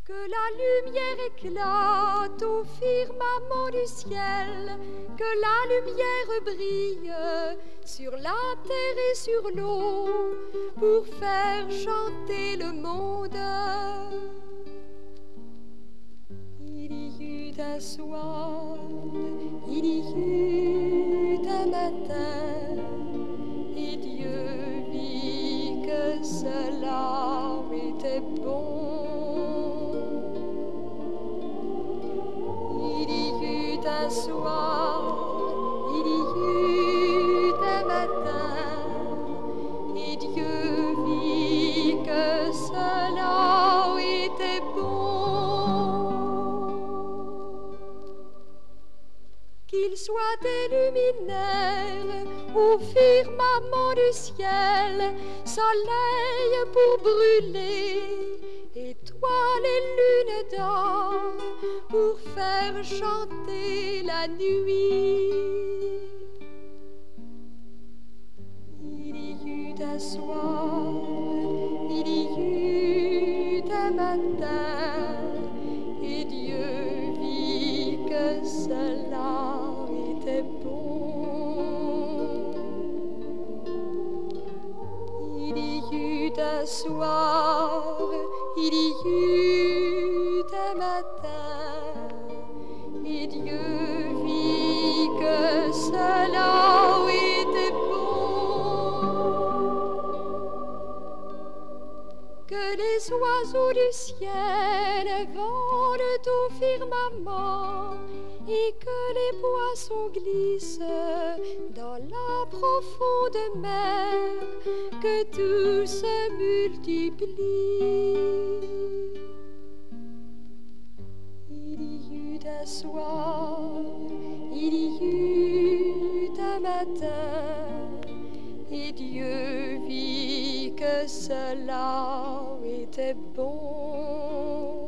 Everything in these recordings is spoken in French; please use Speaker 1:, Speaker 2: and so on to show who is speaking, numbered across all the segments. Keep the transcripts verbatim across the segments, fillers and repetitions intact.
Speaker 1: Que la lumière éclate au firmament du ciel, que la lumière brille sur la terre et sur l'eau pour faire chanter le monde. Il y eut un soir, il y eut un matin, et Dieu vit que cela était bon. Un soir, il y eut un matin, et Dieu vit que cela était bon. Qu'il soit des luminaires au firmament du ciel, soleil pour brûler, étoiles et lunes d'or pour faire chanter la nuit. Il y eut un soir, il y eut un matin, et Dieu vit que cela était bon. Il y eut un soir, il y eut un matin, et Dieu vit que cela était bon. Que les oiseaux du ciel volent au firmament, et que les poissons glissent dans la profonde mer, que tout se multiplie. Il y eut un soir, il y eut un matin, et Dieu vit que cela était bon.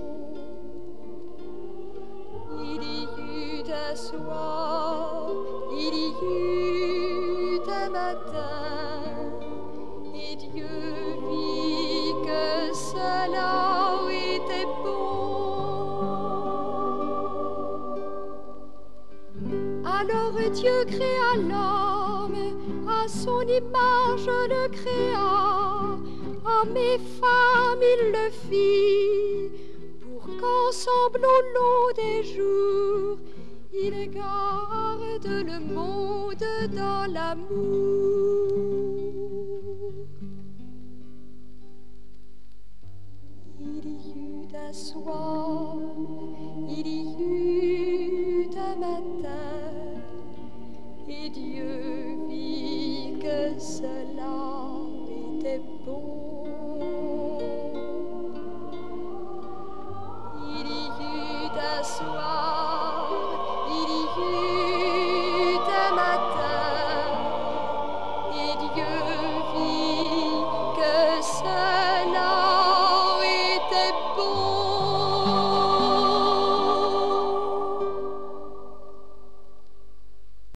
Speaker 1: Il y eut un soir, il y eut un matin, et Dieu vit que cela était bon. Alors Dieu créa l'homme, à son image le créa, homme et femme il le fit, pour qu'ensemble au long des jours, il garde le monde dans l'amour. Il y eut un soir, il y eut un matin, et Dieu vit que cela était bon.